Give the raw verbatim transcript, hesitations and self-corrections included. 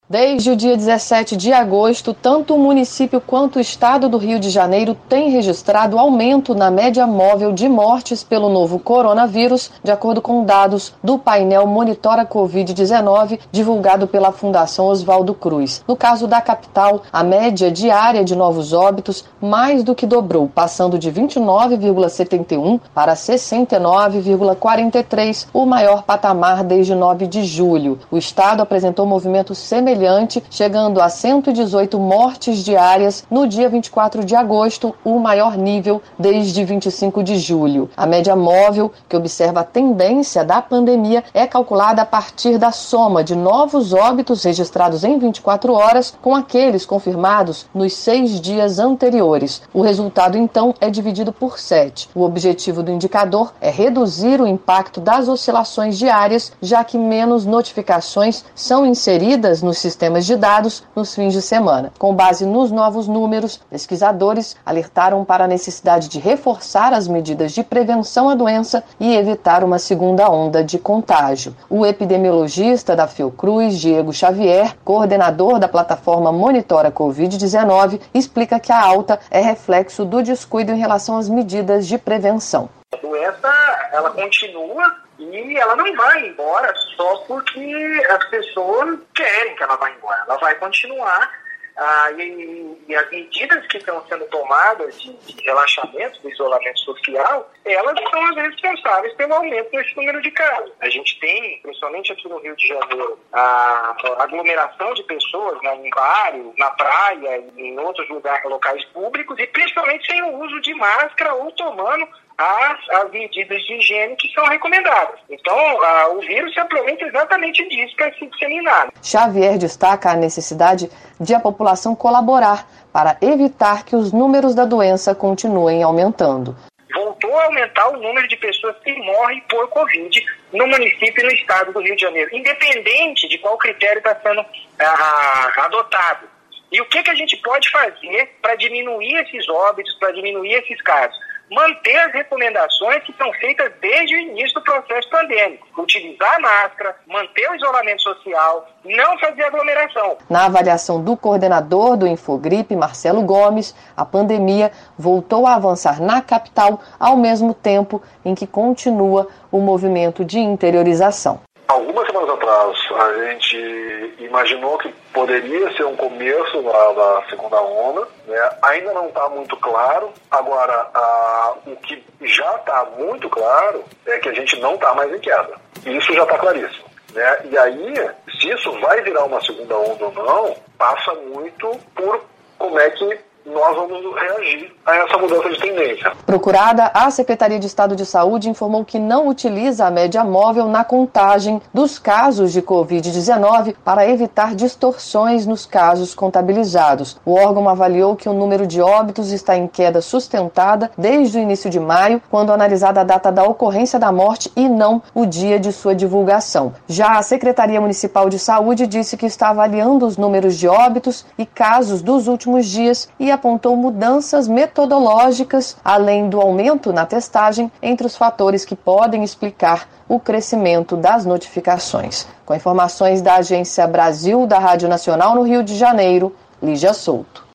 Desde o dia dezessete de agosto, tanto o município quanto o estado do Rio de Janeiro têm registrado aumento na média móvel de mortes pelo novo coronavírus, de acordo com dados do painel Monitora covid dezenove, divulgado pela Fundação Oswaldo Cruz. No caso da capital, a média diária de novos óbitos mais do que dobrou, passando de vinte e nove vírgula setenta e um para sessenta e nove vírgula quarenta e três, o maior patamar desde nove de julho. O estado apresentou movimento semelhante, chegando a cento e dezoito mortes diárias no dia vinte e quatro de agosto, o maior nível desde vinte e cinco de julho. A média móvel, que observa a tendência da pandemia, é calculada a partir da soma de novos óbitos registrados em vinte e quatro horas com aqueles confirmados nos seis dias anteriores. O resultado, então, é dividido por sete. O objetivo do indicador é reduzir o impacto das oscilações diárias, já que menos notificações são inseridas nos sistemas de dados nos fins de semana. Com base nos novos números, pesquisadores alertaram para a necessidade de reforçar as medidas de prevenção à doença e evitar uma segunda onda de contágio. O epidemiologista da Fiocruz, Diego Xavier, coordenador da plataforma Monitora covid dezenove, explica que a alta é reflexo do descuido em relação às medidas de prevenção. A doença, ela continua e ela não vai embora só porque as pessoas querem que ela vá embora. Ela vai continuar ah, e, e as medidas que estão sendo tomadas de, de relaxamento, do isolamento social, elas são as responsáveis pelo aumento desse número de casos. A gente tem, principalmente aqui no Rio de Janeiro, a, a aglomeração de pessoas, né, em bares, na praia e em outros lugares, locais públicos, e principalmente sem o uso de máscara ou tomando As, as medidas de higiene que são recomendadas. Então, a, o vírus se aproveita exatamente disso para se disseminar. Xavier destaca a necessidade de a população colaborar para evitar que os números da doença continuem aumentando. Voltou a aumentar o número de pessoas que morrem por Covid no município e no estado do Rio de Janeiro, independente de qual critério está sendo a, adotado. E o que, que a gente pode fazer para diminuir esses óbitos, para diminuir esses casos? Manter as recomendações que são feitas desde o início do processo pandêmico. Utilizar a máscara, manter o isolamento social, não fazer aglomeração. Na avaliação do coordenador do Infogripe, Marcelo Gomes, a pandemia voltou a avançar na capital ao mesmo tempo em que continua o movimento de interiorização. Algumas semanas atrás, a gente imaginou que poderia ser um começo da, da segunda onda, né? Ainda não está muito claro. Agora, a, o que já está muito claro é que a gente não está mais em queda. Isso já está claríssimo, né? E aí, se isso vai virar uma segunda onda ou não, passa muito por como é que nós vamos reagir a essa mudança de tendência. Procurada, a Secretaria de Estado de Saúde informou que não utiliza a média móvel na contagem dos casos de covid dezenove para evitar distorções nos casos contabilizados. O órgão avaliou que o número de óbitos está em queda sustentada desde o início de maio, quando analisada a data da ocorrência da morte e não o dia de sua divulgação. Já a Secretaria Municipal de Saúde disse que está avaliando os números de óbitos e casos dos últimos dias e apontou mudanças metodológicas, além do aumento na testagem, entre os fatores que podem explicar o crescimento das notificações. Com informações da Agência Brasil da Rádio Nacional no Rio de Janeiro, Lígia Souto.